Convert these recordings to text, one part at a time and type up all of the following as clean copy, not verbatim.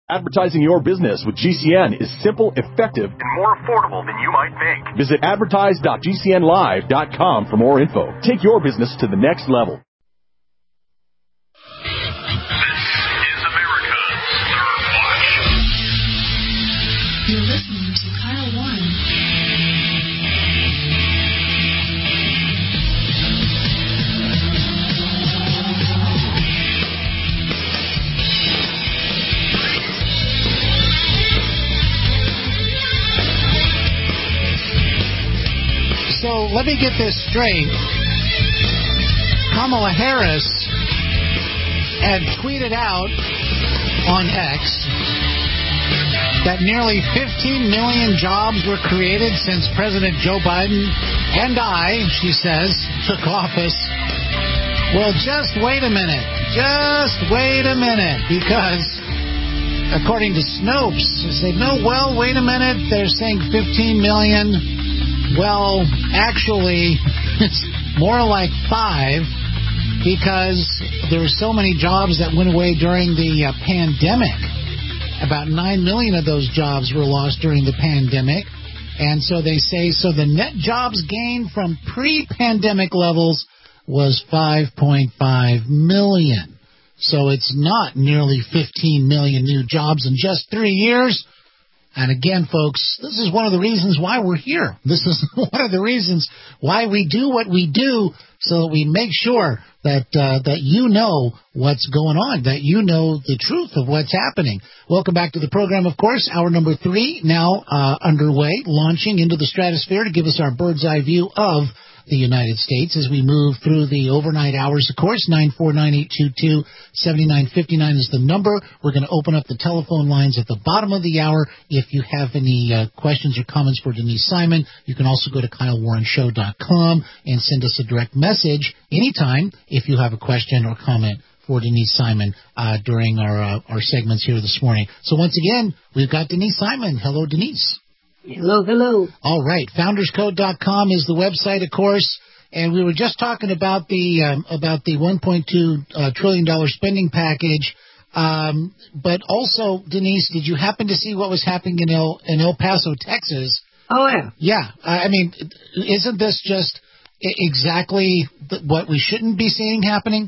Advertising your business with GCN is simple, effective, and more affordable than you might think. Visit advertise.gcnlive.com for more info. Take your business to the next level. This is America's Third Watch. You're listening to Kyle Warren. So let me get this straight. Kamala Harris had tweeted out on X that nearly 15 million jobs were created since President Joe Biden and she says, took office. Well, just wait a minute. Just wait a minute. Because according to Snopes, they say, no, well, wait a minute. They're saying 15 million. Well, actually, it's more like 5 because there were so many jobs that went away during the pandemic. About 9 million of those jobs were lost during the pandemic. And so they say, so the net jobs gained from pre-pandemic levels was 5.5 million. So it's not nearly 15 million new jobs in just 3 years. And again, folks, this is one of the reasons why we're here. This is one of the reasons why we do what we do, so that we make sure that that you know what's going on, that you know the truth of what's happening. Welcome back to the program, of course. Hour number 3 now underway, launching into the stratosphere to give us our bird's eye view of the United States as we move through the overnight hours, of course. 949-822-7959 is the number. We're going to open up the telephone lines at the bottom of the hour. If you have any questions or comments for Denise Simon, you can also go to KyleWarrenShow.com and send us a direct message anytime if you have a question or comment for Denise Simon during our segments here this morning. So once again, we've got Denise Simon. Hello, Denise. Hello, hello. All right. FoundersCode.com is the website, of course. And we were just talking about the $1.2 trillion spending package. But also, Denise, did you happen to see what was happening in El Paso, Texas? Oh, yeah. Yeah. I mean, isn't this just exactly what we shouldn't be seeing happening?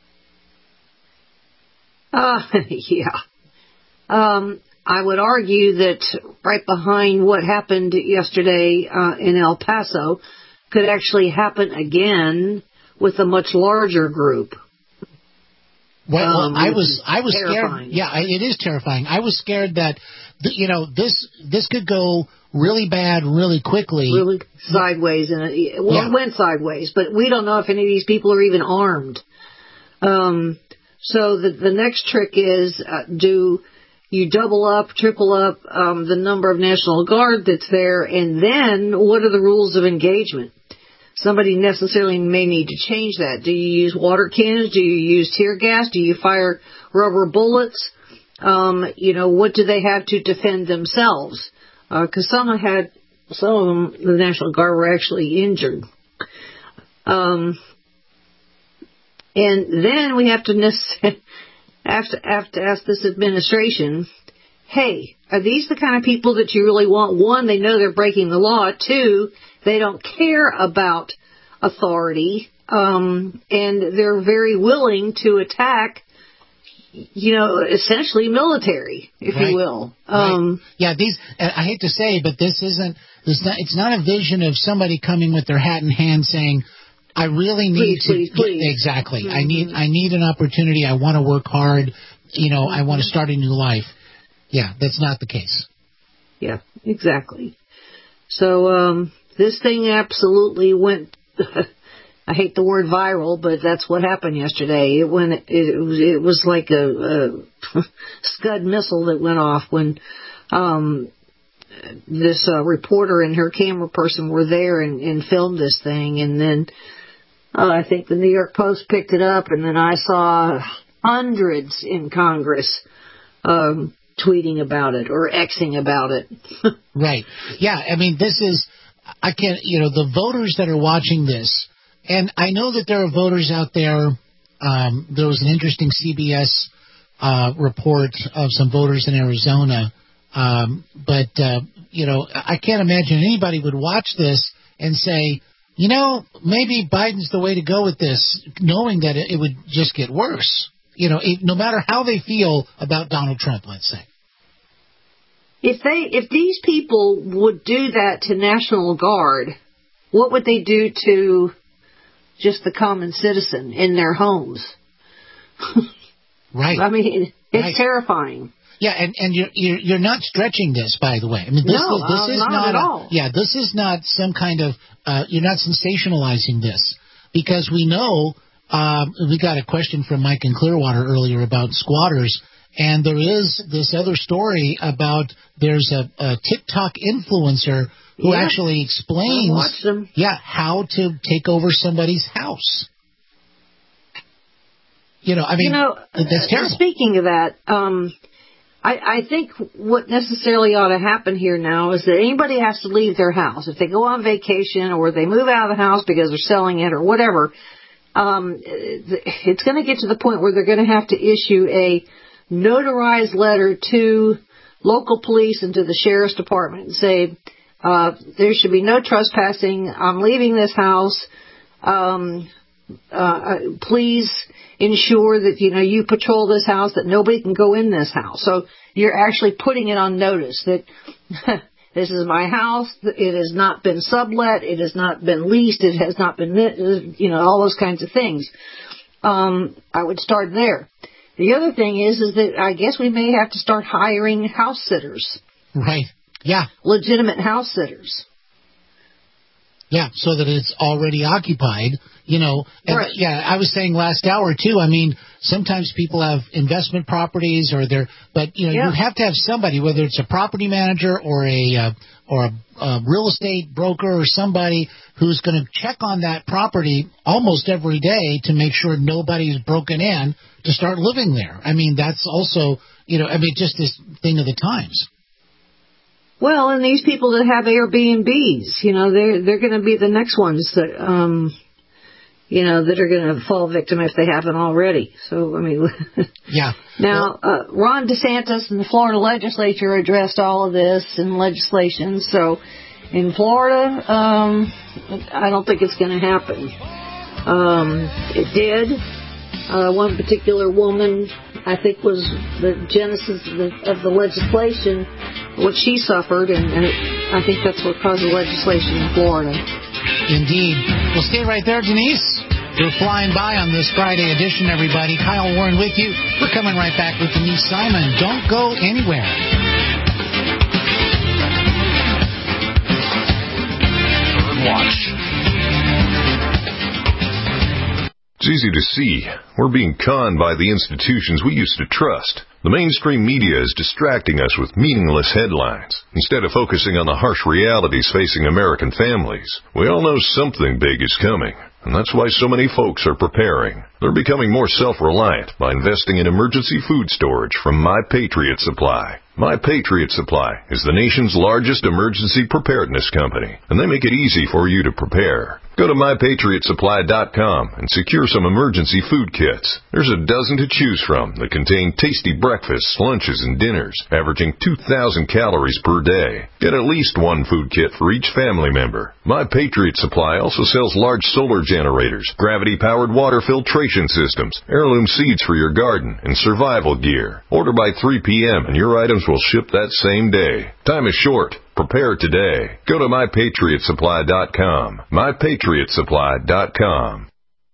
Yeah. I would argue that right behind what happened yesterday in El Paso could actually happen again with a much larger group. Well, I was terrifying. scared. Yeah, it is terrifying. I was scared that this could go really bad really quickly. Really sideways, It went sideways, but we don't know if any of these people are even armed. So the next trick is do you double up, triple up the number of National Guard that's there, and then what are the rules of engagement? Somebody necessarily may need to change that. Do you use water cannons? Do you use tear gas? Do you fire rubber bullets? What do they have to defend themselves? Because some of them, the National Guard, were actually injured. And then we have to ask this administration, hey, are these the kind of people that you really want? One, they know they're breaking the law. Two, they don't care about authority, and they're very willing to attack, essentially military, if you will. Right. Yeah, I hate to say, but it's not a vision of somebody coming with their hat in hand saying, I really need please. Exactly. Mm-hmm. I need an opportunity. I want to work hard. I want to start a new life. Yeah, that's not the case. Yeah, exactly. So this thing absolutely went. I hate the word viral, but that's what happened yesterday. It was like a Scud missile that went off when this reporter and her camera person were there and filmed this thing, and then I think the New York Post picked it up, and then I saw hundreds in Congress tweeting about it or Xing about it. Right. Yeah, I mean, the voters that are watching this, and I know that there are voters out there. There was an interesting CBS report of some voters in Arizona. But I can't imagine anybody would watch this and say, maybe Biden's the way to go with this, knowing that it would just get worse. No matter how they feel about Donald Trump, let's say. If these people would do that to National Guard, what would they do to just the common citizen in their homes? Right. I mean, it's terrifying. Yeah, and you're not stretching this, by the way. I mean, this is not at all. Yeah, this is not some kind of you're not sensationalizing this, because we know we got a question from Mike in Clearwater earlier about squatters, and there is this other story about there's a TikTok influencer who actually explains how to take over somebody's house. That's terrible. Speaking of that, I think what necessarily ought to happen here now is that anybody has to leave their house. If they go on vacation or they move out of the house because they're selling it or whatever, it's going to get to the point where they're going to have to issue a notarized letter to local police and to the sheriff's department and say, there should be no trespassing. I'm leaving this house. Please ensure that, you patrol this house, that nobody can go in this house. So you're actually putting it on notice that this is my house. It has not been sublet. It has not been leased. It has not been, all those kinds of things. I would start there. The other thing is that I guess we may have to start hiring house sitters. Right. Yeah. Legitimate house sitters. Yeah, so that it's already occupied, Right. Yeah, I was saying last hour, too, I mean, sometimes people have investment properties you have to have somebody, whether it's a property manager or a real estate broker or somebody who's going to check on that property almost every day to make sure nobody's broken in to start living there. I mean, that's also, just this thing of the times. Well, and these people that have Airbnbs, they're going to be the next ones that, that are going to fall victim if they haven't already. So, I mean, yeah. Now, Ron DeSantis and the Florida legislature addressed all of this in legislation. So, in Florida, I don't think it's going to happen. It did. One particular woman, I think, was the genesis of the legislation, what she suffered, and I think that's what caused the legislation in Florida. Indeed. Well, stay right there, Denise. We're flying by on this Friday edition, everybody. Kyle Warren with you. We're coming right back with Denise Simon. Don't go anywhere. Watch. It's easy to see. We're being conned by the institutions we used to trust. The mainstream media is distracting us with meaningless headlines instead of focusing on the harsh realities facing American families. We all know something big is coming, and that's why so many folks are preparing. They're becoming more self-reliant by investing in emergency food storage from My Patriot Supply. My Patriot Supply is the nation's largest emergency preparedness company, and they make it easy for you to prepare. Go to MyPatriotSupply.com and secure some emergency food kits. There's a dozen to choose from that contain tasty breakfasts, lunches, and dinners, averaging 2,000 calories per day. Get at least one food kit for each family member. My Patriot Supply also sells large solar generators, gravity-powered water filtration systems, heirloom seeds for your garden, and survival gear. Order by 3 p.m. and your items will ship that same day. Time is short. Prepare today. Go to MyPatriotSupply.com. MyPatriotSupply.com.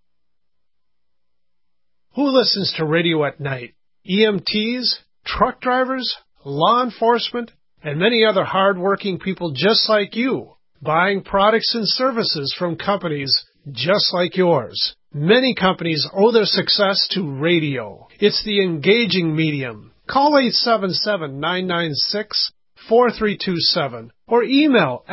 Who listens to radio at night? EMTs, truck drivers, law enforcement, and many other hard-working people just like you, buying products and services from companies just like yours. Many companies owe their success to radio. It's the engaging medium. Call 877-996-4327 or email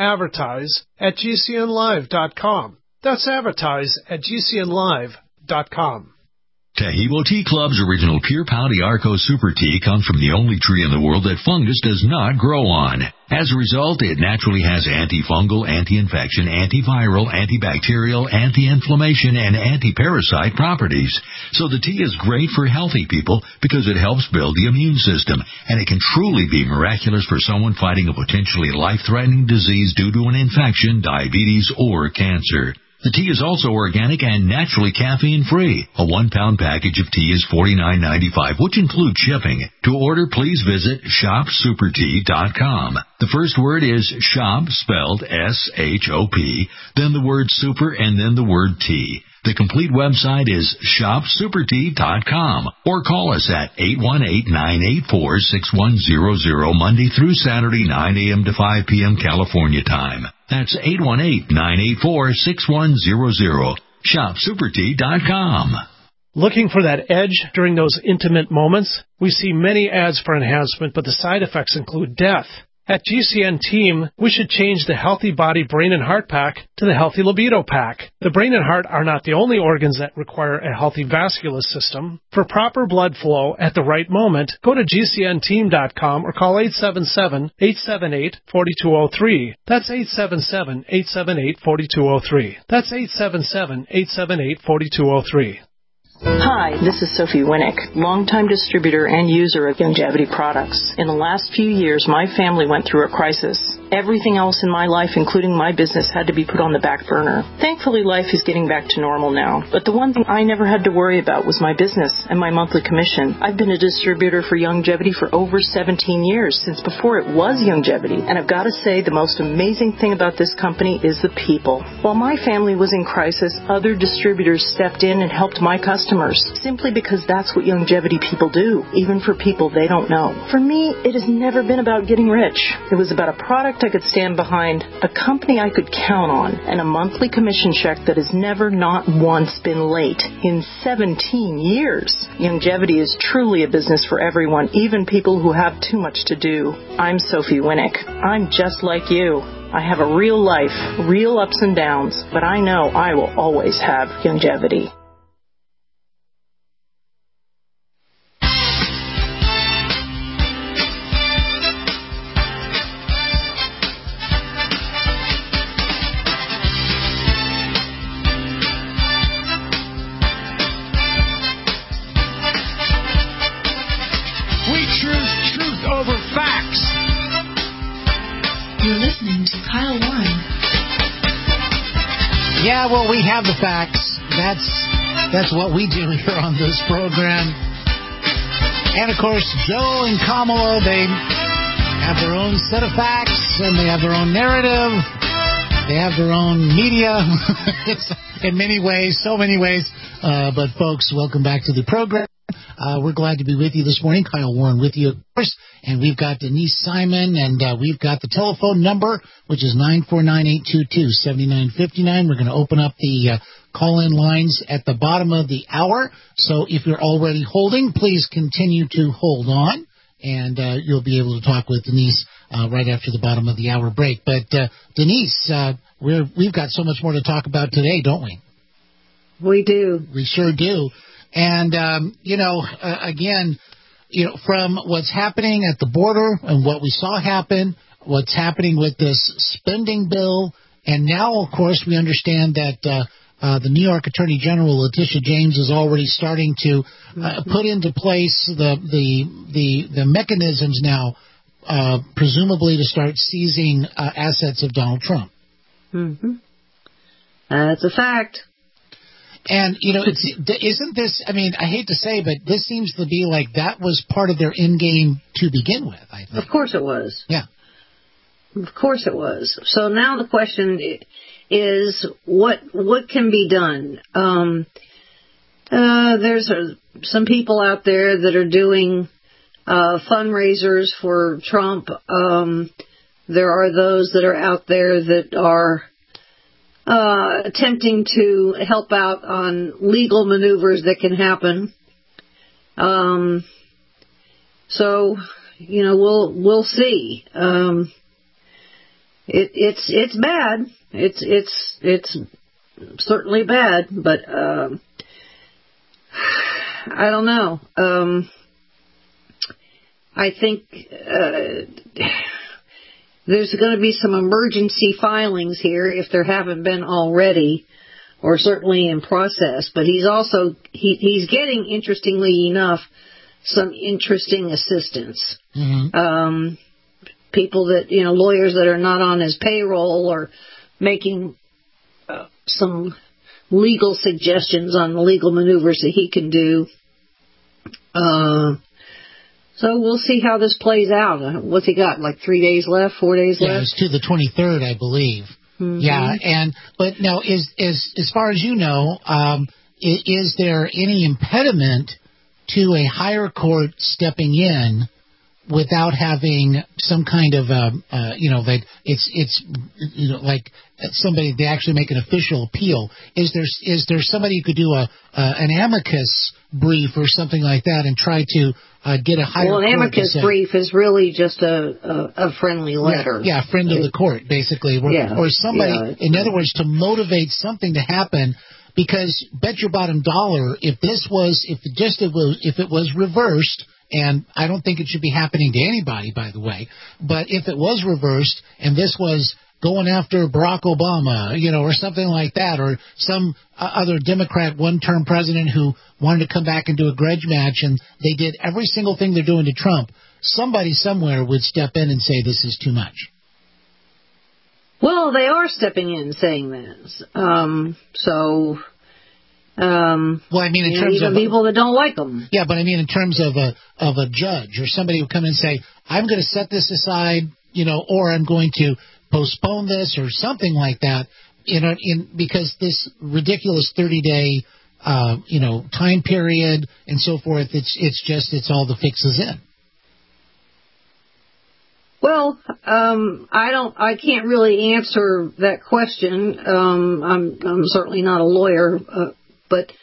advertise@gcnlive.com. That's advertise@gcnlive.com. Tahibo Tea Club's original Pure Pau Arco Super Tea comes from the only tree in the world that fungus does not grow on. As a result, it naturally has antifungal, anti-infection, antiviral, antibacterial, anti-inflammation, and anti-parasite properties. So the tea is great for healthy people because it helps build the immune system, and it can truly be miraculous for someone fighting a potentially life-threatening disease due to an infection, diabetes, or cancer. The tea is also organic and naturally caffeine-free. A 1-pound package of tea is $49.95, which includes shipping. To order, please visit shopsupertea.com. The first word is shop, spelled S-H-O-P, then the word super, and then the word tea. The complete website is shopsupertea.com, or call us at 818-984-6100 Monday through Saturday, 9 a.m. to 5 p.m. California time. That's 818-984-6100. Shopsupertea.com. Looking for that edge during those intimate moments? We see many ads for enhancement, but the side effects include death. At GCN Team, we should change the Healthy Body, Brain, and Heart Pack to the Healthy Libido Pack. The brain and heart are not the only organs that require a healthy vascular system. For proper blood flow at the right moment, go to GCNteam.com or call 877-878-4203. That's 877-878-4203. That's 877-878-4203. Hi, this is Sophie Winnick, longtime distributor and user of Youngevity products. In the last few years, my family went through a crisis. Everything else in my life, including my business, had to be put on the back burner. Thankfully, life is getting back to normal now. But the one thing I never had to worry about was my business and my monthly commission. I've been a distributor for Youngevity for over 17 years, since before it was Youngevity. And I've got to say, the most amazing thing about this company is the people. While my family was in crisis, other distributors stepped in and helped my customers, simply because that's what Youngevity people do, even for people they don't know. For me, it has never been about getting rich. It was about a product I could stand behind, a company I could count on, and a monthly commission check that has never not once been late in 17 years. Youngevity is truly a business for everyone, even people who have too much to do. I'm Sophie Winnick. I'm just like you. I have a real life, real ups and downs, but I know I will always have Youngevity. Yeah, well, we have the facts. That's what we do here on this program. And, of course, Joe and Kamala, they have their own set of facts, and they have their own narrative. They have their own media in many ways, so many ways. But, folks, welcome back to the program. We're glad to be with you this morning. Kyle Warren with you, of course. And we've got Denise Simon, and we've got the telephone number, which is 949-822-7959. We're going to open up the call-in lines at the bottom of the hour. So if you're already holding, please continue to hold on, and you'll be able to talk with Denise right after the bottom of the hour break. But, Denise, we've got so much more to talk about today, don't we? We do. We sure do. And, again, from what's happening at the border and what we saw happen, what's happening with this spending bill, and now, of course, we understand that the New York Attorney General, Letitia James, is already starting to put into place the mechanisms now, presumably to start seizing assets of Donald Trump. Mm-hmm. That's a fact. And, isn't this, I mean, I hate to say, but this seems to be like that was part of their end game to begin with, I think. Of course it was. Yeah. Of course it was. So now the question is, what can be done? There's some people out there that are doing fundraisers for Trump. There are those that are out there that are attempting to help out on legal maneuvers that can happen. So, we'll see. It's bad. It's certainly bad, but I don't know. I think there's going to be some emergency filings here if there haven't been already, or certainly in process. But he's also he's getting, interestingly enough, some interesting assistance. Mm-hmm. People that, lawyers that are not on his payroll, or making some legal suggestions on the legal maneuvers that he can do. So we'll see how this plays out. What's he got, like 3 days left, 4 days left? Yeah, it's to the 23rd, I believe. Mm-hmm. Yeah, but now, as far as you know, is there any impediment to a higher court stepping in without having some kind of, that it's like somebody, they actually make an official appeal? Is there somebody who could do an amicus brief or something like that and try to get a higher court? Well, an amicus brief is really just a friendly letter. Yeah, friend of the court, basically. Or somebody, in other words, to motivate something to happen. Because bet your bottom dollar, if it was reversed, and I don't think it should be happening to anybody, by the way, but if it was reversed and this was going after Barack Obama, or something like that, or some other Democrat one-term president who wanted to come back and do a grudge match, and they did every single thing they're doing to Trump, somebody somewhere would step in and say this is too much. Well, they are stepping in saying this. Well, I mean, in terms of people that don't like them. Yeah, but I mean, in terms of a judge or somebody who come in and say, I'm going to set this aside, or I'm going to postpone this or something like that, because this ridiculous 30-day, time period and so forth. It's all the fixes in. Well, I can't really answer that question. I'm certainly not a lawyer, but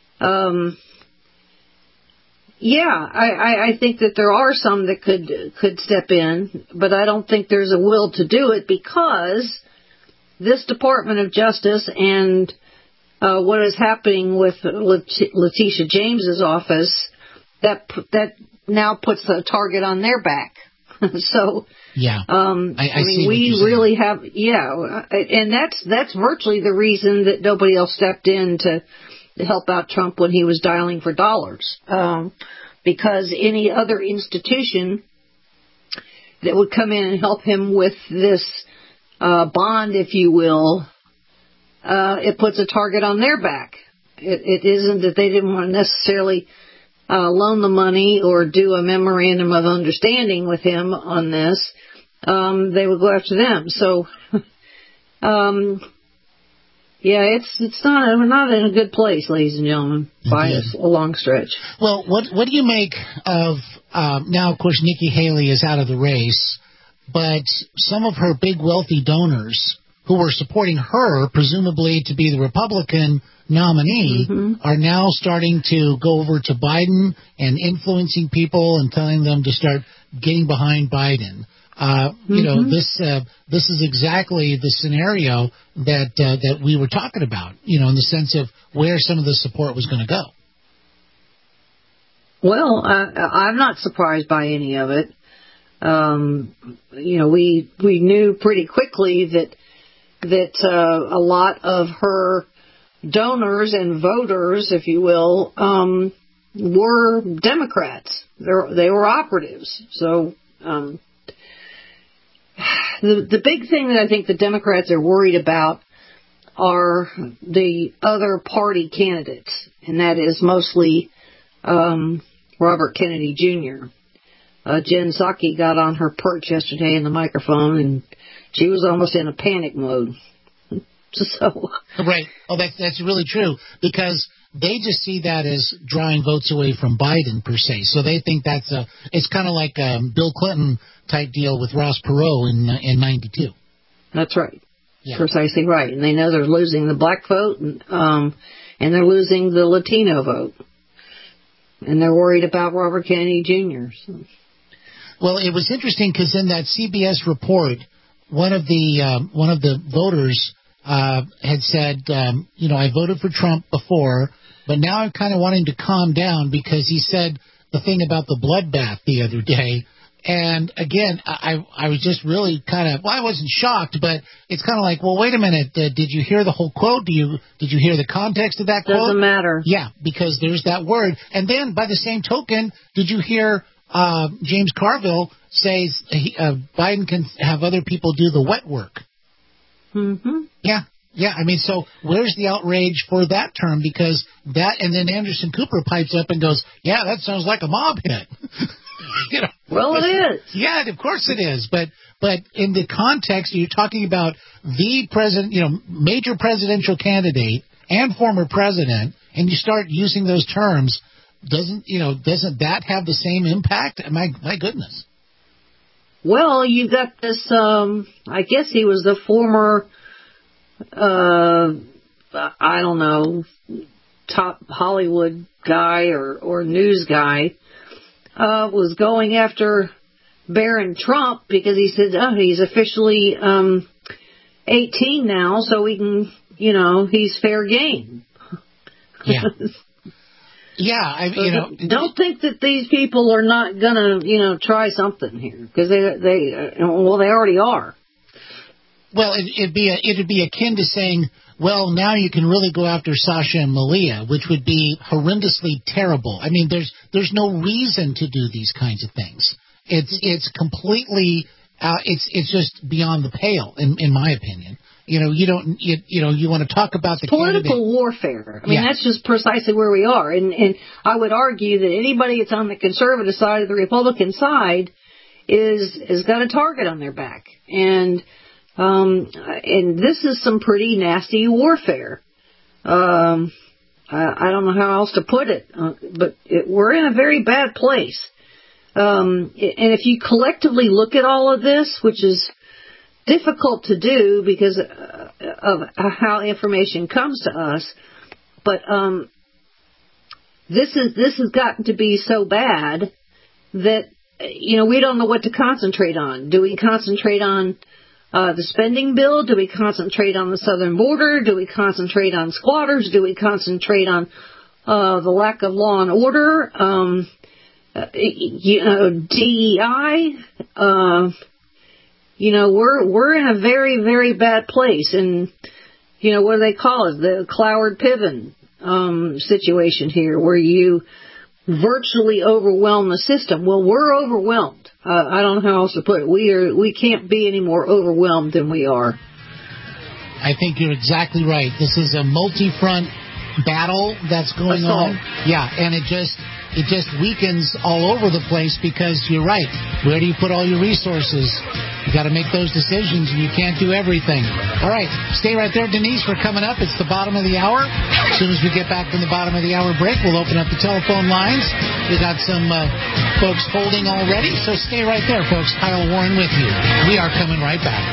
I think that there are some that could step in, but I don't think there's a will to do it, because this Department of Justice and what is happening with Letitia James's office, that now puts a target on their back. So, yeah, I mean, we really have, and that's virtually the reason that nobody else stepped in to help out Trump when he was dialing for dollars, because any other institution that would come in and help him with this bond, if you will, it puts a target on their back. It isn't that they didn't want to necessarily loan the money or do a memorandum of understanding with him on this. They would go after them. So, it's not, we're not in a good place, ladies and gentlemen, by a long stretch. Well, what do you make of, now, of course, Nikki Haley is out of the race, but some of her big wealthy donors who were supporting her, presumably to be the Republican nominee, are now starting to go over to Biden and influencing people and telling them to start getting behind Biden. This is exactly the scenario that we were talking about, in the sense of where some of the support was going to go. Well, I'm not surprised by any of it. We knew pretty quickly that a lot of her donors and voters, if you will, were Democrats. They were operatives. So the big thing that I think the Democrats are worried about are the other party candidates, and that is mostly Robert Kennedy Jr. Jen Psaki got on her perch yesterday in the microphone, and she was almost in a panic mode. So right. Oh, that's really true, because they just see that as drawing votes away from Biden per se. So they think it's kind of like a Bill Clinton type deal with Ross Perot in '92. That's right. Yeah. Precisely right. And they know they're losing the black vote, and they're losing the Latino vote, and they're worried about Robert Kennedy Jr. So. Well, it was interesting because in that CBS report, one of the voters had said, I voted for Trump before, but now I'm kind of wanting to calm down because he said the thing about the bloodbath the other day. And again, I was just really kind of, well, I wasn't shocked, but it's kind of like, well, wait a minute. Did you hear the whole quote? Did you hear the context of that quote? Doesn't matter. Yeah, because there's that word. And then by the same token, did you hear James Carville say Biden can have other people do the wet work? Mm-hmm. Yeah. I mean, so where's the outrage for that term? Because that, and then Anderson Cooper pipes up and goes, yeah, that sounds like a mob hit. Well, it is. Yeah, of course it is. But in the context, you're talking about the president, major presidential candidate and former president, and you start using those terms, doesn't that have the same impact? My goodness. Well, you got this, I guess he was the former, I don't know, top Hollywood guy or news guy, was going after Barron Trump because he said, he's officially 18 now, so we can, he's fair game. Yeah. Yeah, don't think that these people are not gonna, try something here because they already are. Well, it'd be akin to saying, well, now you can really go after Sasha and Malia, which would be horrendously terrible. I mean, there's no reason to do these kinds of things. It's completely it's just beyond the pale, in my opinion. You want to talk about the political warfare. I mean, that's just precisely where we are. And I would argue that anybody that's on the conservative side or the Republican side is got a target on their back. And this is some pretty nasty warfare. I don't know how else to put it, but we're in a very bad place. And if you collectively look at all of this, which is difficult to do because of how information comes to us, but this has gotten to be so bad that we don't know what to concentrate on. Do we concentrate on the spending bill? Do we concentrate on the southern border? Do we concentrate on squatters? Do we concentrate on the lack of law and order? DEI? We're in a very, very bad place. And, what do they call it? The Cloward-Piven situation here, where you virtually overwhelm the system. Well, we're overwhelmed. I don't know how else to put it. We can't be any more overwhelmed than we are. I think you're exactly right. This is a multi-front battle that's going on. Yeah, and it just weakens all over the place because you're right. Where do you put all your resources? You got to make those decisions, and you can't do everything. All right, stay right there, Denise. We're coming up. It's the bottom of the hour. As soon as we get back from the bottom of the hour break, we'll open up the telephone lines. We got some folks holding already, so stay right there, folks. Kyle Warren with you. We are coming right back.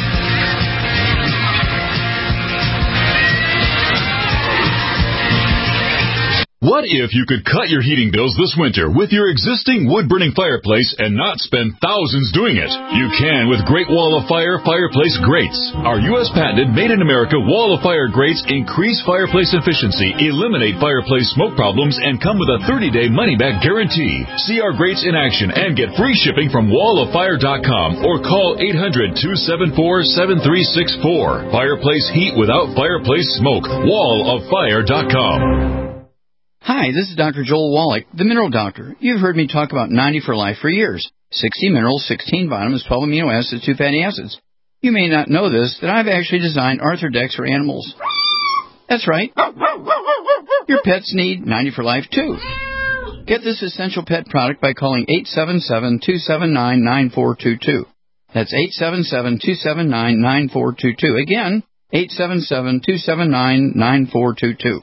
What if you could cut your heating bills this winter with your existing wood-burning fireplace and not spend thousands doing it? You can with Great Wall of Fire fireplace grates. Our U.S. patented made-in-America Wall of Fire grates increase fireplace efficiency, eliminate fireplace smoke problems, and come with a 30-day money-back guarantee. See our grates in action and get free shipping from walloffire.com or call 800-274-7364. Fireplace heat without fireplace smoke. walloffire.com. Hi, this is Dr. Joel Wallach, the Mineral Doctor. You've heard me talk about 90 for Life for years. 60 minerals, 16 vitamins, 12 amino acids, 2 fatty acids. You may not know this, that I've actually designed Arthrodex for animals. That's right. Your pets need 90 for Life, too. Get this essential pet product by calling 877-279-9422. That's 877-279-9422. Again, 877-279-9422.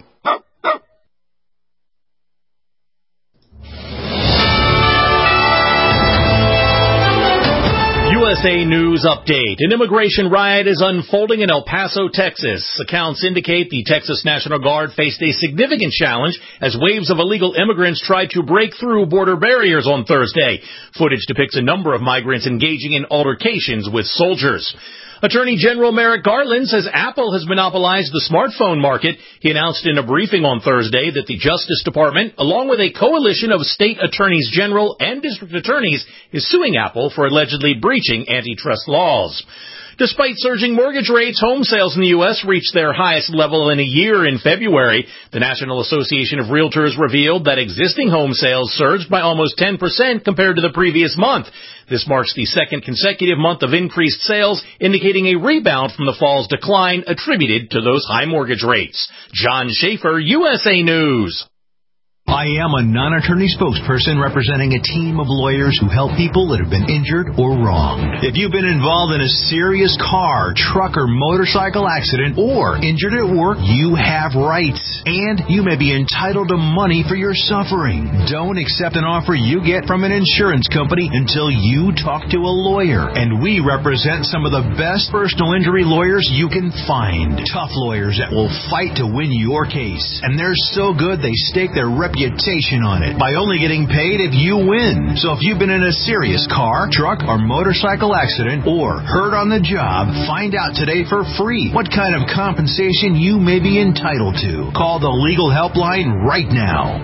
USA News Update. An immigration riot is unfolding in El Paso, Texas. Accounts indicate the Texas National Guard faced a significant challenge as waves of illegal immigrants tried to break through border barriers on Thursday. Footage depicts a number of migrants engaging in altercations with soldiers. Attorney General Merrick Garland says Apple has monopolized the smartphone market. He announced in a briefing on Thursday that the Justice Department, along with a coalition of state attorneys general and district attorneys, is suing Apple for allegedly breaching antitrust laws. Despite surging mortgage rates, home sales in the U.S. reached their highest level in a year in February. The National Association of Realtors revealed that existing home sales surged by almost 10% compared to the previous month. This marks the second consecutive month of increased sales, indicating a rebound from the fall's decline attributed to those high mortgage rates. John Schaefer, USA News. I am a non-attorney spokesperson representing a team of lawyers who help people that have been injured or wronged. If you've been involved in a serious car, truck, or motorcycle accident or injured at work, you have rights, and you may be entitled to money for your suffering. Don't accept an offer you get from an insurance company until you talk to a lawyer, and we represent some of the best personal injury lawyers you can find. Tough lawyers that will fight to win your case, and they're so good they stake their reputation on it by only getting paid if you win. So if you've been in a serious car, truck, or motorcycle accident or hurt on the job, find out today for free what kind of compensation you may be entitled to. Call the legal helpline right now.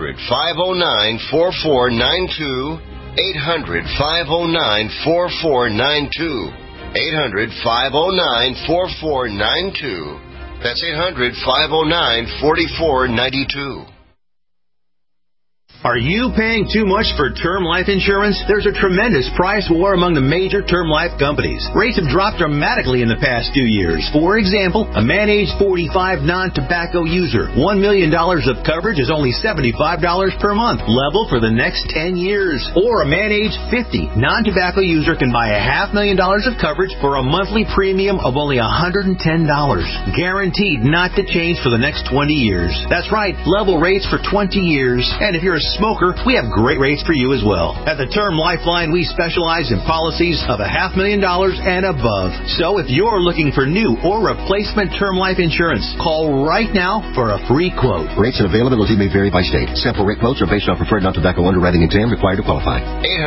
800-509-4492. 800-509-4492. 800-509-4492. That's 800-509-4492. Are you paying too much for term life insurance? There's a tremendous price war among the major term life companies. Rates have dropped dramatically in the past 2 years. For example, a man age 45 non-tobacco user, $1 million of coverage is only $75 per month, level for the next 10 years. Or a man age 50 non-tobacco user can buy $500,000 of coverage for a monthly premium of only $110, guaranteed not to change for the next 20 years. That's right, level rates for 20 years. And if you're a smoker, we have great rates for you as well. At the Term Lifeline, we specialize in policies of $500,000 and above. So if you're looking for new or replacement term life insurance, call right now for a free quote. Rates and availability may vary by state. Sample rate quotes are based on preferred non-tobacco underwriting exam required to qualify.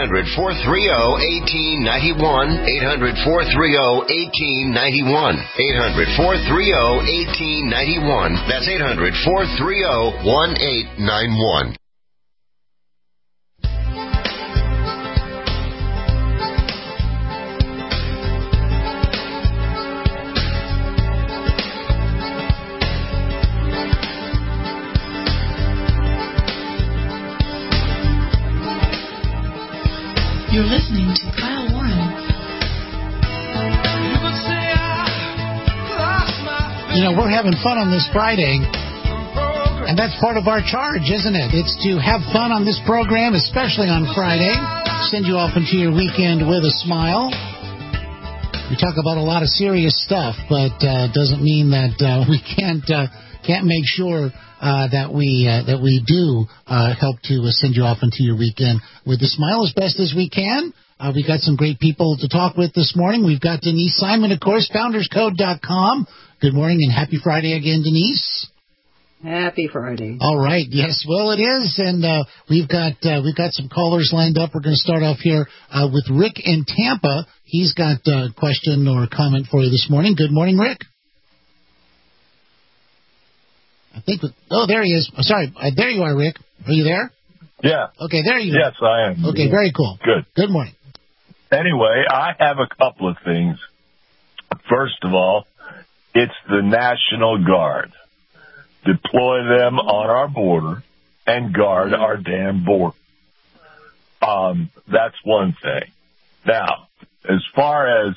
800-430-1891. 800-430-1891. 800-430-1891. That's 800-430-1891. You're listening to Kyle Warren. You know, we're having fun on this Friday, and that's part of our charge, isn't it? It's to have fun on this program, especially on Friday. Send you off into your weekend with a smile. We talk about a lot of serious stuff, but doesn't mean that we can't make sure that we do help to send you off into your weekend with a smile as best as we can. We got some great people to talk with this morning. We've got Denise Simon, of course, founderscode.com. Good morning and happy Friday again, Denise. Happy Friday. All right. Yes, well, it is. And we've got some callers lined up. We're going to start off here with Rick in Tampa. He's got a question or comment for you this morning. Good morning, Rick. I think. Oh, there he is. Sorry. There you are, Rick. Are you there? Yeah. Okay, there you are. Yes, I am. Okay, very cool. Good. Good morning. Anyway, I have a couple of things. First of all, it's the National Guard. Deploy them on our border and guard our damn border. That's one thing. Now, as far as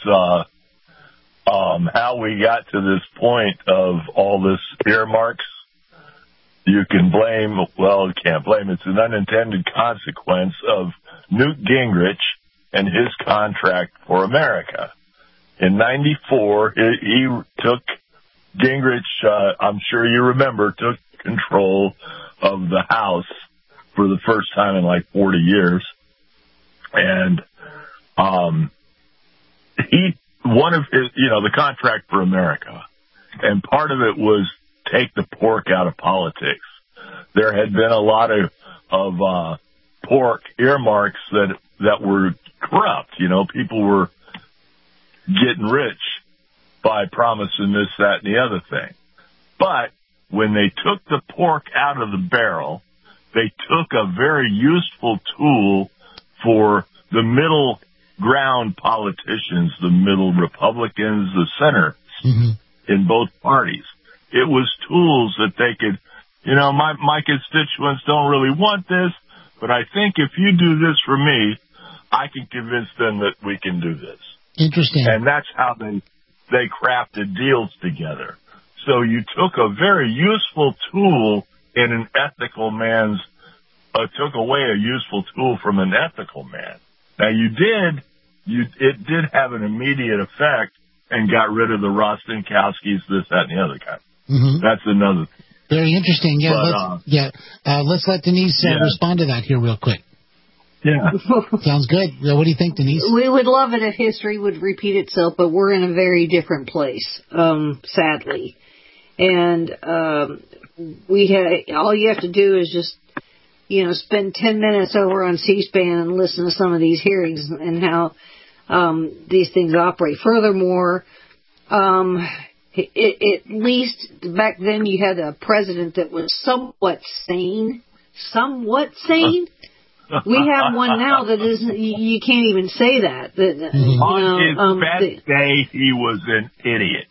how we got to this point of all this earmarks, you can blame, well, you can't blame, it's an unintended consequence of Newt Gingrich and his contract for America. In 94, he took, Gingrich, I'm sure you remember, took control of the House for the first time in like 40 years. And one of his, the contract for America, and part of it was take the pork out of politics. There had been a lot of pork earmarks that were corrupt. People were getting rich by promising this, that, and the other thing. But when they took the pork out of the barrel, they took a very useful tool for the middle ground politicians, the middle Republicans, the center in both parties. It was tools that they could, my constituents don't really want this, but I think if you do this for me, I can convince them that we can do this. Interesting. And that's how they crafted deals together. So you took a very useful tool in an ethical man's, took away a useful tool from an ethical man. Now it did have an immediate effect and got rid of the Rostenkowskis, this, that, and the other kind. That's another thing. Very interesting. Yeah, let's let Denise respond to that here real quick. Yeah. Sounds good. What do you think, Denise? We would love it if history would repeat itself, but we're in a very different place, sadly. And all you have to do is just, spend 10 minutes over on C-SPAN and listen to some of these hearings and how these things operate. Furthermore, at least back then you had a president that was somewhat sane. We have one now that isn't. You can't even say that. On his best day, he was an idiot.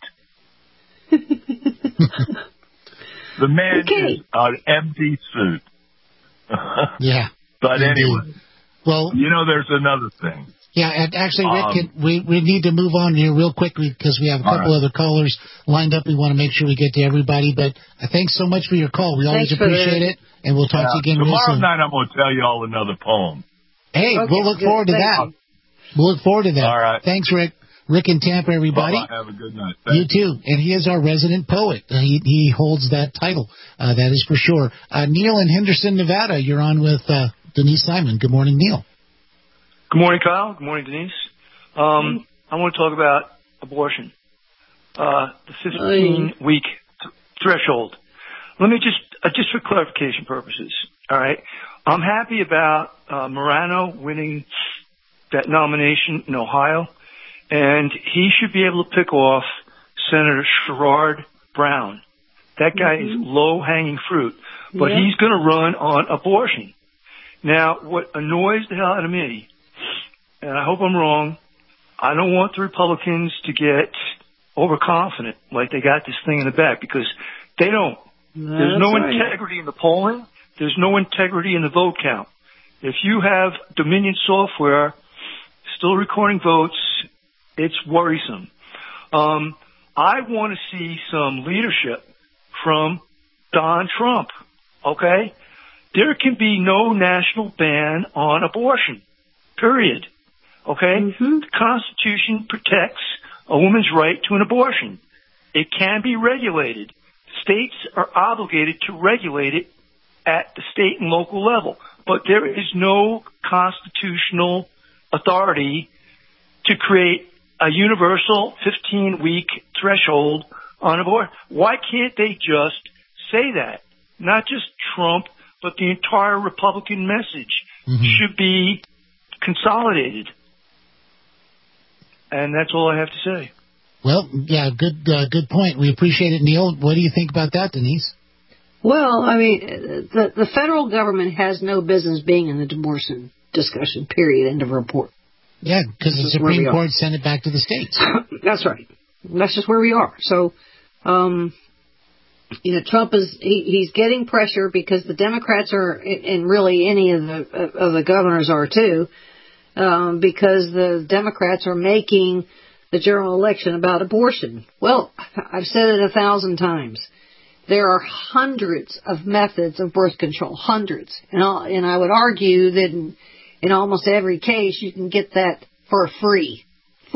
The man is an empty suit. Yeah. But anyway, well, there's another thing. Yeah, and actually, Rick, we need to move on here real quickly because we have a couple other callers lined up. We want to make sure we get to everybody. But thanks so much for your call. We always appreciate it, and we'll talk to you again real soon. Tomorrow night, I'm going to tell you all another poem. Hey, we'll look forward to that. We'll look forward to that. All right. Thanks, Rick. Rick in Tampa, everybody. Bye-bye. Have a good night. Thanks. You too. And he is our resident poet. He holds that title. That is for sure. Neil in Henderson, Nevada, you're on with Denise Simon. Good morning, Neil. Good morning, Kyle. Good morning, Denise. I want to talk about abortion, the 15-week threshold. Let me just for clarification purposes, all right? I'm happy about Morano winning that nomination in Ohio, and he should be able to pick off Senator Sherrod Brown. That guy is low-hanging fruit, but he's going to run on abortion. Now, what annoys the hell out of me, and I hope I'm wrong, I don't want the Republicans to get overconfident like they got this thing in the back, because they don't. There's no integrity in the polling. There's no integrity in the vote count. If you have Dominion software still recording votes, it's worrisome. I want to see some leadership from Don Trump, okay? There can be no national ban on abortion, period. Okay? The Constitution protects a woman's right to an abortion. It can be regulated. States are obligated to regulate it at the state and local level. But there is no constitutional authority to create a universal 15-week threshold on abortion. Why can't they just say that? Not just Trump, but the entire Republican message should be consolidated. And that's all I have to say. Well, yeah, good point. We appreciate it, Neil. What do you think about that, Denise? Well, I mean, the federal government has no business being in the abortion discussion, period, end of report. Yeah, because the Supreme Court sent it back to the states. That's right. That's just where we are. So, Trump he's getting pressure because the Democrats are, and really any of the governors are too, because the Democrats are making the general election about abortion. Well, I've said it 1,000 times. There are hundreds of methods of birth control, hundreds. And I would argue that in almost every case you can get that for free.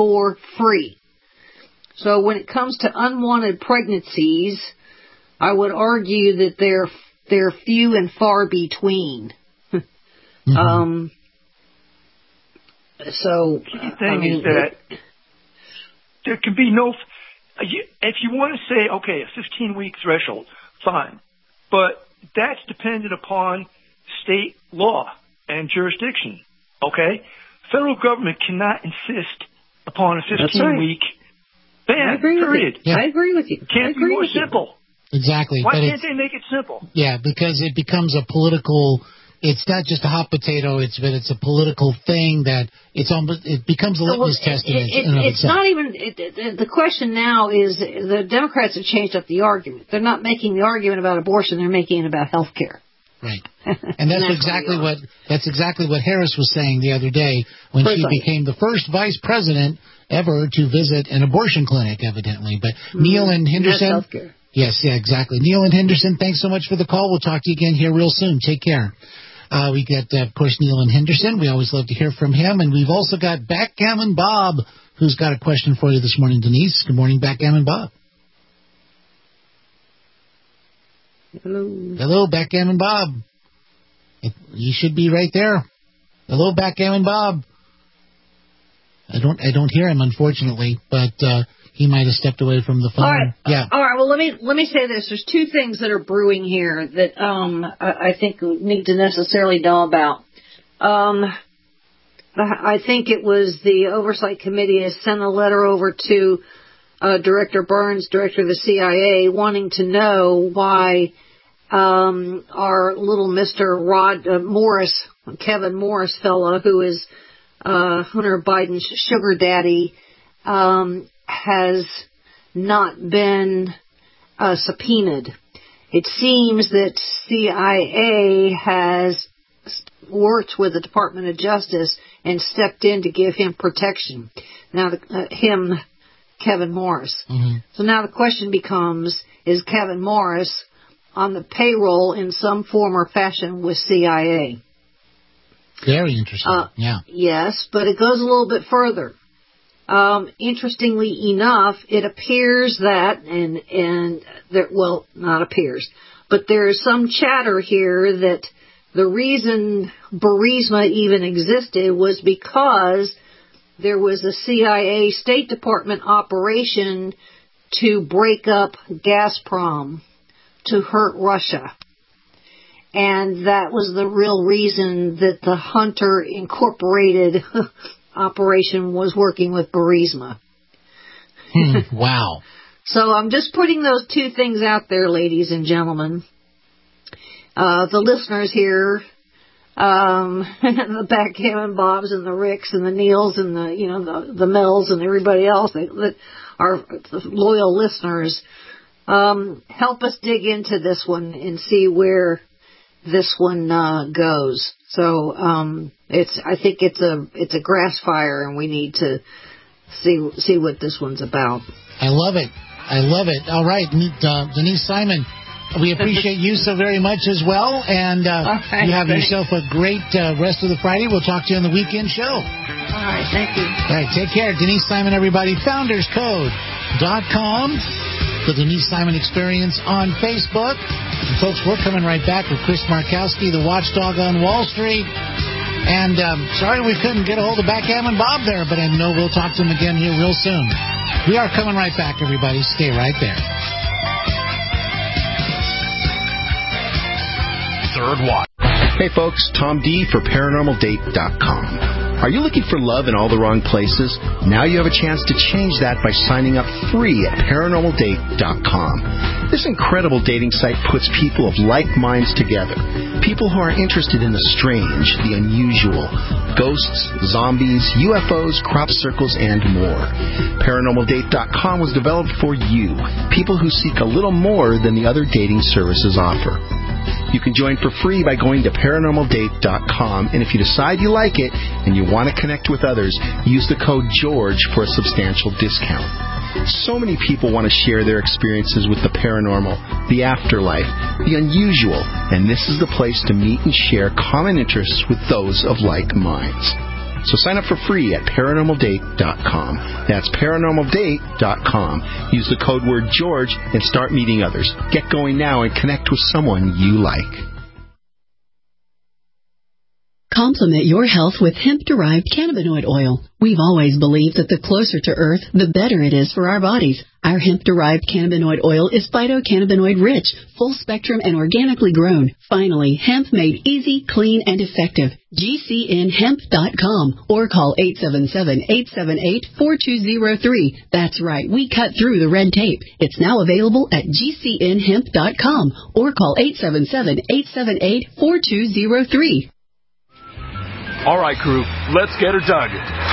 So when it comes to unwanted pregnancies, I would argue that they're few and far between. So, the thing is that there can be no, if you want to say, okay, a 15-week threshold, fine. But that's dependent upon state law and jurisdiction, okay? Federal government cannot insist upon a 15-week Bad. Period. I agree with you. Can't be more simple. Exactly. Why can't they make it simple? Yeah, because it becomes a political. It's not just a hot potato. It's a political thing that it becomes a litmus test. It's not even. The question now is the Democrats have changed up the argument. They're not making the argument about abortion. They're making it about health care. Right. And that's exactly what Harris was saying the other day when she became the first vice president ever to visit an abortion clinic, evidently. But Neil and Henderson. That's healthcare. Yes, yeah, exactly. Neil and Henderson, thanks so much for the call. We'll talk to you again here real soon. Take care. We got, of course, Neil and Henderson. We always love to hear from him. And we've also got Backgammon Bob, who's got a question for you this morning, Denise. Good morning, Backgammon Bob. Hello, Backgammon Bob. You should be right there. Hello, Backgammon Bob. I don't hear him, unfortunately, but he might have stepped away from the phone. All right. Yeah. All right. Well, let me say this. There's two things that are brewing here that I think we need to necessarily know about. I think it was the Oversight Committee has sent a letter over to Director Burns, Director of the CIA, wanting to know why our little Mr. Rod Morris, Kevin Morris fella, who is Hunter Biden's sugar daddy, has not been subpoenaed. It seems that CIA has worked with the Department of Justice and stepped in to give him protection. Now, Kevin Morris. Mm-hmm. So now the question becomes, is Kevin Morris on the payroll in some form or fashion with CIA? Very interesting. Yeah. Yes, but it goes a little bit further. Interestingly enough, it appears that, not appears, but there is some chatter here that the reason Burisma even existed was because there was a CIA State Department operation to break up Gazprom to hurt Russia. And that was the real reason that the Hunter Incorporated operation was working with Burisma. Wow. So I'm just putting those two things out there, ladies and gentlemen. The listeners here, the Backgammon Bobs and the Ricks and the Neils and the Mells and everybody else that are loyal listeners, help us dig into this one and see where this one goes. So I think it's a grass fire, and we need to see what this one's about. I love it. All right, Denise Simon, we appreciate you so very much as well, and you have yourself a great rest of the Friday. We'll talk to you on the weekend show. All right, thank you. All right, take care. Denise Simon, everybody. FoundersCode.com. The Denise Simon Experience on Facebook. And folks, we're coming right back with Chris Markowski, the watchdog on Wall Street. And sorry we couldn't get a hold of Backgammon Bob there, but I know we'll talk to him again here real soon. We are coming right back, everybody. Stay right there. Third Watch. Hey folks, Tom D for ParanormalDate.com. Are you looking for love in all the wrong places? Now you have a chance to change that by signing up free at ParanormalDate.com. This incredible dating site puts people of like minds together. People who are interested in the strange, the unusual, ghosts, zombies, UFOs, crop circles, and more. ParanormalDate.com was developed for you, people who seek a little more than the other dating services offer. You can join for free by going to ParanormalDate.com, and if you decide you like it and you want to connect with others, use the code GEORGE for a substantial discount. So many people want to share their experiences with the paranormal, the afterlife, the unusual, and this is the place to meet and share common interests with those of like minds. So sign up for free at ParanormalDate.com. That's ParanormalDate.com. Use the code word George and start meeting others. Get going now and connect with someone you like. Complement your health with hemp-derived cannabinoid oil. We've always believed that the closer to Earth, the better it is for our bodies. Our hemp-derived cannabinoid oil is phytocannabinoid-rich, full-spectrum, and organically grown. Finally, hemp made easy, clean, and effective. GCNhemp.com or call 877-878-4203. That's right, we cut through the red tape. It's now available at GCNhemp.com or call 877-878-4203. All right, crew, let's get her dug.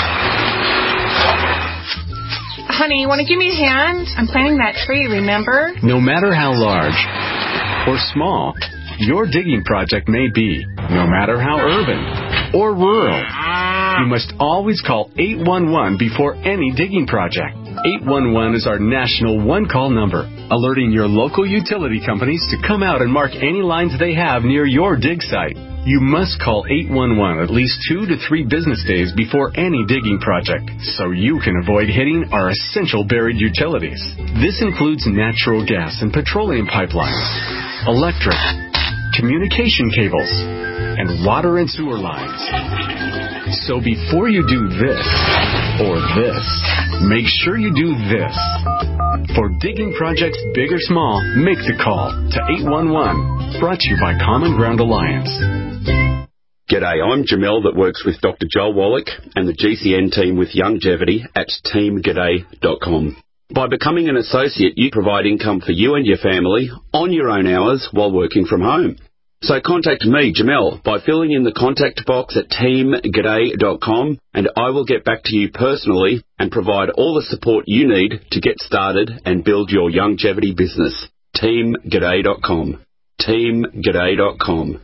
Honey, you want to give me a hand? I'm planting that tree, remember? No matter how large or small your digging project may be, no matter how urban or rural, you must always call 811 before any digging project. 811 is our national one-call number, alerting your local utility companies to come out and mark any lines they have near your dig site. You must call 811 at least 2 to 3 business days before any digging project, so you can avoid hitting our essential buried utilities. This includes natural gas and petroleum pipelines, electric, communication cables, and water and sewer lines. So before you do this or this, make sure you do this. For digging projects big or small, make the call to 811. Brought to you by Common Ground Alliance. G'day, I'm Jamel that works with Dr. Joel Wallach and the GCN team with Longevity at teamg'day.com. By becoming an associate, you provide income for you and your family on your own hours while working from home. So contact me, Jamel, by filling in the contact box at teamg'day.com, and I will get back to you personally and provide all the support you need to get started and build your longevity business. teamg'day.com. teamg'day.com.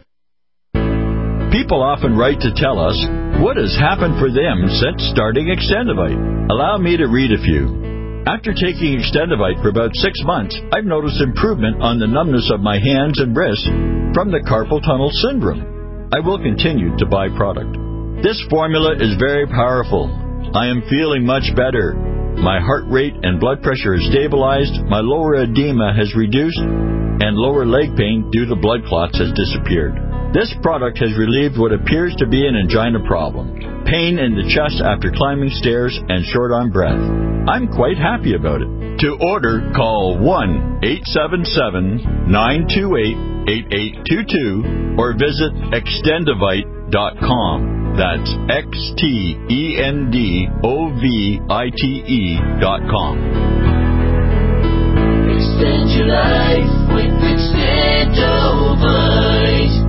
People often write to tell us what has happened for them since starting Extendivite. Allow me to read a few. After taking Extendivite for about 6 months, I've noticed improvement on the numbness of my hands and wrists from the carpal tunnel syndrome. I will continue to buy product. This formula is very powerful. I am feeling much better. My heart rate and blood pressure is stabilized, my lower edema has reduced, and lower leg pain due to blood clots has disappeared. This product has relieved what appears to be an angina problem, pain in the chest after climbing stairs, and short on breath. I'm quite happy about it. To order, call 1-877-928-8822 or visit extendivite.com. That's XTENDOVITE.com. Extend your life with Extendivite.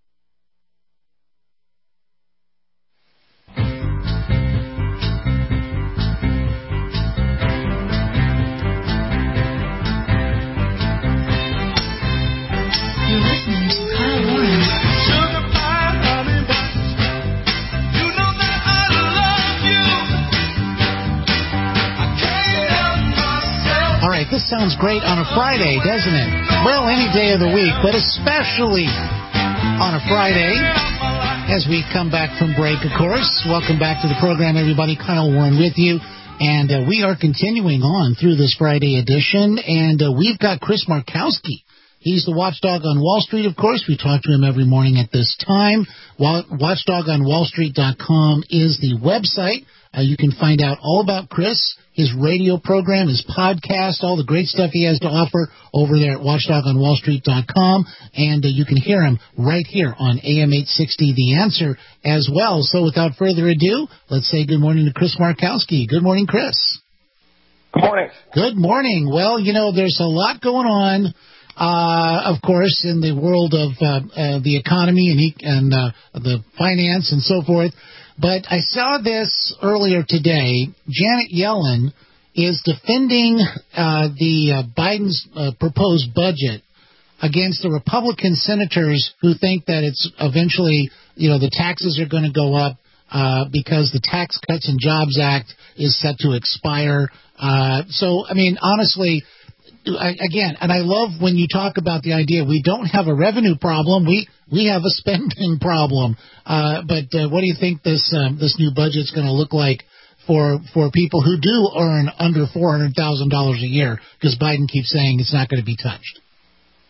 This sounds great on a Friday, doesn't it? Well, any day of the week, but especially on a Friday as we come back from break, of course. Welcome back to the program, everybody. Kyle Warren with you. And we are continuing on through this Friday edition. And we've got Chris Markowski. He's the watchdog on Wall Street, of course. We talk to him every morning at this time. Watchdogonwallstreet.com is the website. You can find out all about Chris, his radio program, his podcast, all the great stuff he has to offer over there at watchdogonwallstreet.com. And you can hear him right here on AM 860, The Answer, as well. So without further ado, let's say good morning to Chris Markowski. Good morning, Chris. Good morning. Good morning. Well, you know, there's a lot going on. Of course, in the world of the economy and the finance and so forth. But I saw this earlier today. Janet Yellen is defending the Biden's proposed budget against the Republican senators who think that it's eventually, the taxes are going to go up because the Tax Cuts and Jobs Act is set to expire. So, I mean, honestly, again, and I love when you talk about the idea we don't have a revenue problem, we have a spending problem. But what do you think this new budget's going to look like for people who do earn under $400,000 a year? Because Biden keeps saying it's not going to be touched.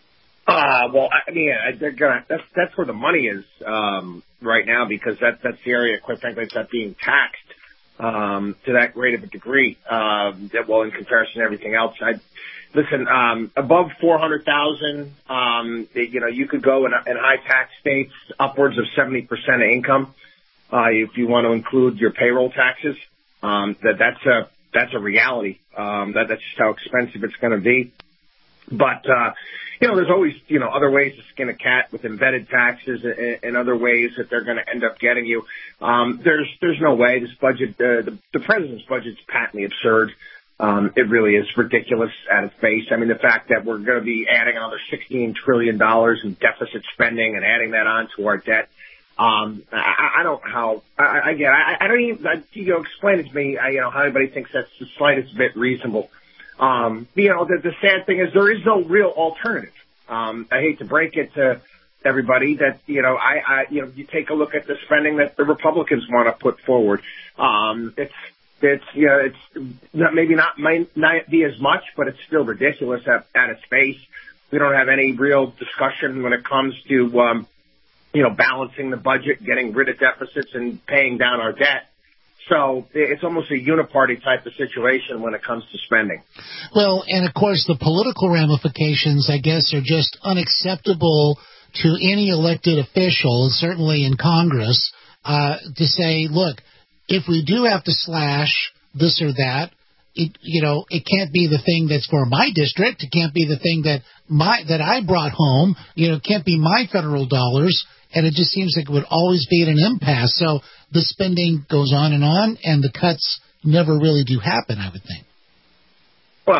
Well, I mean, they're gonna. That's where the money is right now, because that's the area, quite frankly, that's not being taxed to that great of a degree. Well, in comparison to everything else, listen. Above 400,000, you could go in high tax states upwards of 70% of income if you want to include your payroll taxes. That's a reality. That's just how expensive it's going to be. But there's always, other ways to skin a cat with embedded taxes and other ways that they're going to end up getting you. There's no way this budget, the president's budget's patently absurd. It really is ridiculous at its base. I mean, the fact that we're going to be adding another $16 trillion in deficit spending and adding that on to our debt. I don't know how, I don't even, explain it to me, how anybody thinks that's the slightest bit reasonable. The sad thing is there is no real alternative. I hate to break it to everybody that, you take a look at the spending that the Republicans want to put forward. It's maybe not be as much, but it's still ridiculous at its base. We don't have any real discussion when it comes to, balancing the budget, getting rid of deficits and paying down our debt. So it's almost a uniparty type of situation when it comes to spending. Well, and of course the political ramifications, I guess, are just unacceptable to any elected official, certainly in Congress, to say, look, if we do have to slash this or that, it can't be the thing that's for my district. It can't be the thing that I brought home. It can't be my federal dollars. And it just seems like it would always be at an impasse. So the spending goes on, and the cuts never really do happen, I would think. Well,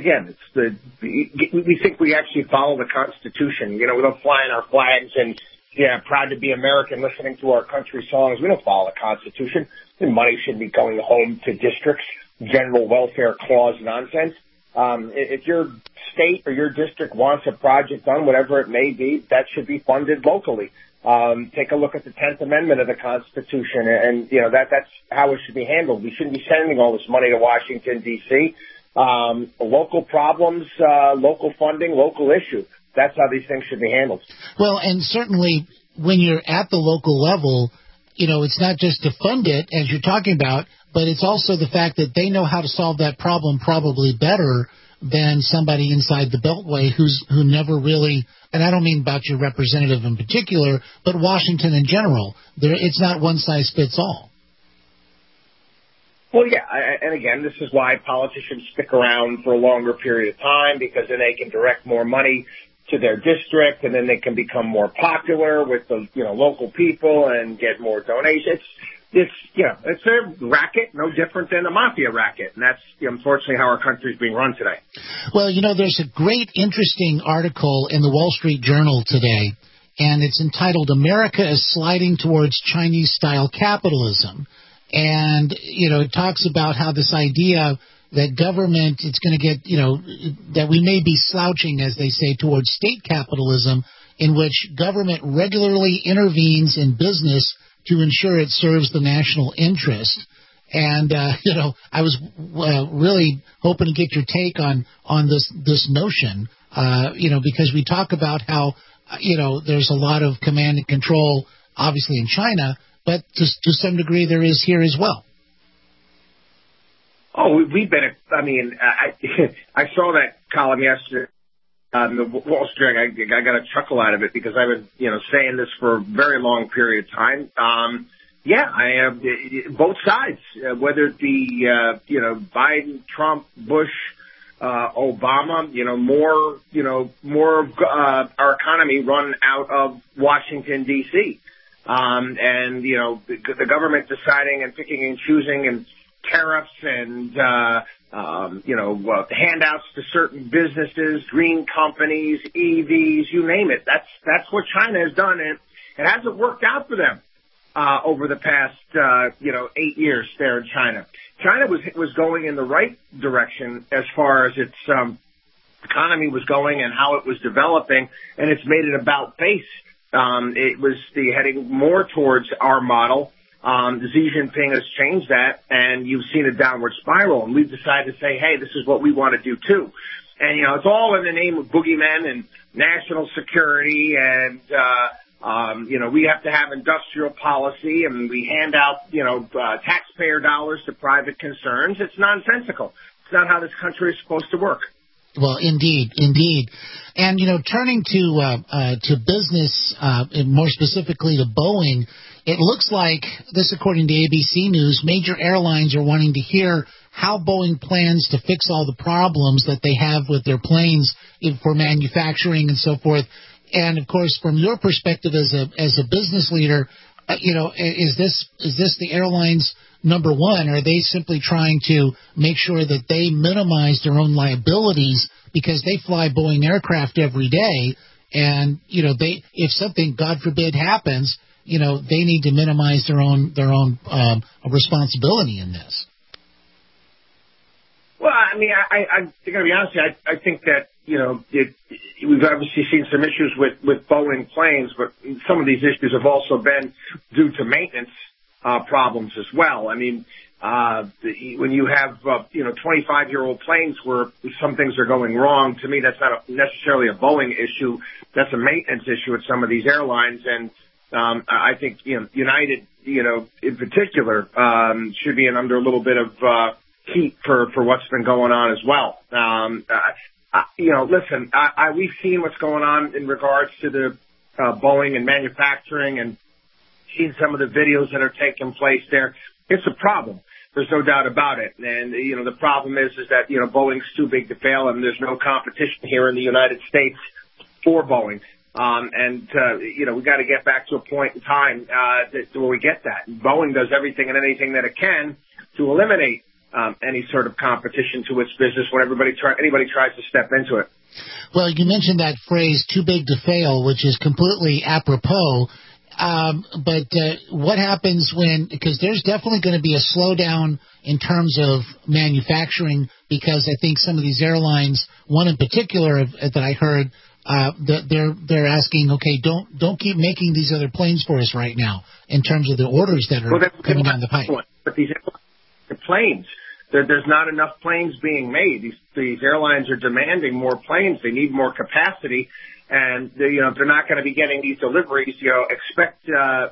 we think we actually follow the Constitution. We don't fly in our flags and, proud to be American, listening to our country songs. We don't follow the Constitution. The money should be going home to districts, general welfare clause nonsense. If your state or your district wants a project done, whatever it may be, that should be funded locally. Take a look at the 10th Amendment of the Constitution, and that's how it should be handled. We shouldn't be sending all this money to Washington, D.C. Local problems, local funding, local issue. That's how these things should be handled. Well, and certainly when you're at the local level, it's not just to fund it, as you're talking about, but it's also the fact that they know how to solve that problem probably better than somebody inside the Beltway who never really, and I don't mean about your representative in particular, but Washington in general. It's not one size fits all. Well, yeah, and again, this is why politicians stick around for a longer period of time, because then they can direct more money to their district, and then they can become more popular with the local people and get more donations. It's a racket, no different than a mafia racket, and that's unfortunately how our country is being run today. Well, there's a great, interesting article in the Wall Street Journal today, and it's entitled "America is Sliding Towards Chinese-Style Capitalism," and it talks about how this idea that government, it's going to get, that we may be slouching, as they say, towards state capitalism, in which government regularly intervenes in business to ensure it serves the national interest. And, I was really hoping to get your take on this notion, because we talk about how, there's a lot of command and control, obviously in China, but to some degree there is here as well. Oh, we've been, I saw that column yesterday. The Wall Street, I got a chuckle out of it because I've been, saying this for a very long period of time. I have both sides, whether it be, Biden, Trump, Bush, Obama, more of our economy run out of Washington, D.C. The government deciding and picking and choosing and tariffs and, handouts to certain businesses, green companies, EVs, you name it. That's what China has done, and it hasn't worked out for them over the past 8 years there in China. China was going in the right direction as far as its economy was going and how it was developing, and it's made it about face. It was heading more towards our model. Xi Jinping has changed that, and you've seen a downward spiral, and we've decided to say, hey, this is what we want to do too. And, it's all in the name of boogeymen and national security and, we have to have industrial policy and we hand out, taxpayer dollars to private concerns. It's nonsensical. It's not how this country is supposed to work. Well, indeed. And, turning to business, and more specifically to Boeing, it looks like, this according to ABC News, major airlines are wanting to hear how Boeing plans to fix all the problems that they have with their planes for manufacturing and so forth. And, of course, from your perspective as a business leader, is this the airlines' number one? Are they simply trying to make sure that they minimize their own liabilities because they fly Boeing aircraft every day, and if something, God forbid, happens, they need to minimize their own responsibility in this? Well, I mean, I'm going to be honest with you. I think that we've obviously seen some issues with Boeing planes, but some of these issues have also been due to maintenance problems as well. I mean, when you have 25-year-old planes where some things are going wrong, to me that's not necessarily a Boeing issue. That's a maintenance issue at some of these airlines, and I think United, in particular, should be under a little bit of heat for what's been going on as well. Listen, we've seen what's going on in regards to the Boeing and manufacturing, and seen some of the videos that are taking place there. It's a problem. There's no doubt about it. And, the problem is that, Boeing's too big to fail, and there's no competition here in the United States for Boeing. We got to get back to a point in time where we get that. Boeing does everything and anything that it can to eliminate any sort of competition to its business when anybody tries to step into it. Well, you mentioned that phrase, too big to fail, which is completely apropos. But what happens because there's definitely going to be a slowdown in terms of manufacturing, because I think some of these airlines, one in particular that I heard, they're asking, okay, don't keep making these other planes for us right now in terms of the orders that are coming down the pipe. But these planes, there's not enough planes being made. These airlines are demanding more planes. They need more capacity. And if they're not going to be getting these deliveries, expect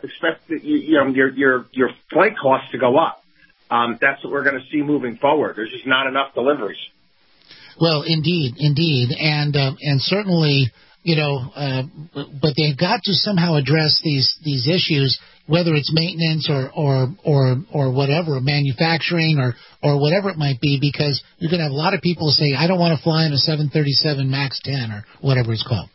your flight costs to go up. That's what we're going to see moving forward. There's just not enough deliveries. Well, indeed, and certainly, but they've got to somehow address these issues, whether it's maintenance or whatever, manufacturing or whatever it might be, because you're going to have a lot of people say, I don't want to fly in a 737 MAX 10 or whatever it's called.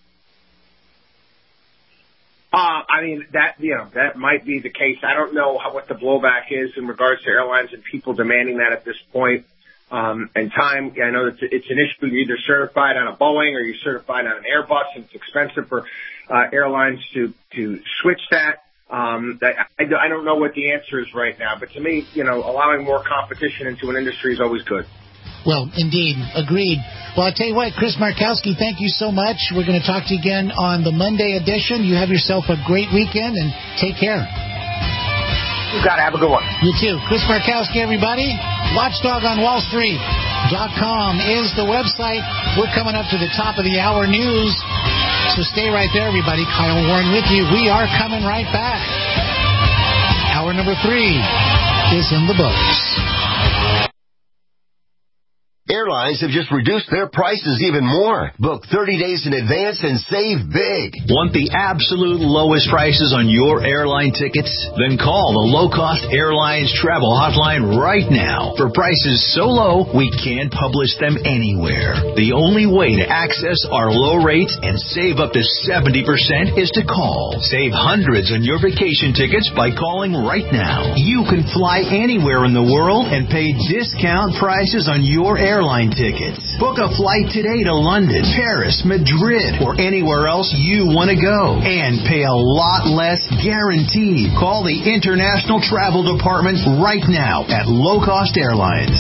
That might be the case. I don't know what the blowback is in regards to airlines and people demanding that at this point in time. I know that it's an issue. You're either certified on a Boeing or you're certified on an Airbus, and it's expensive for airlines to switch that. I don't know what the answer is right now, but to me, allowing more competition into an industry is always good. Well, indeed. Agreed. Well, I'll tell you what, Chris Markowski, thank you so much. We're going to talk to you again on the Monday edition. You have yourself a great weekend, and take care. You got to have a good one. You too. Chris Markowski, everybody. WatchdogonWallStreet.com is the website. We're coming up to the top of the hour news, so stay right there, everybody. Kyle Warren with you. We are coming right back. Hour number 3 is in the books. Airlines have just reduced their prices even more. Book 30 days in advance and save big. Want the absolute lowest prices on your airline tickets? Then call the Low Cost Airlines Travel Hotline right now. For prices so low, we can't publish them anywhere. The only way to access our low rates and save up to 70% is to call. Save hundreds on your vacation tickets by calling right now. You can fly anywhere in the world and pay discount prices on your airline tickets. Book a flight today to London, Paris, Madrid, or anywhere else you want to go, and pay a lot less guaranteed. Call the International Travel Department right now at Low Cost Airlines.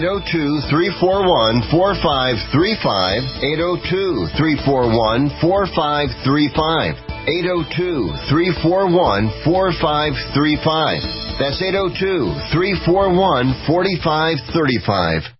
802-341-4535. 802-341-4535. 802-341-4535. That's 802-341-4535.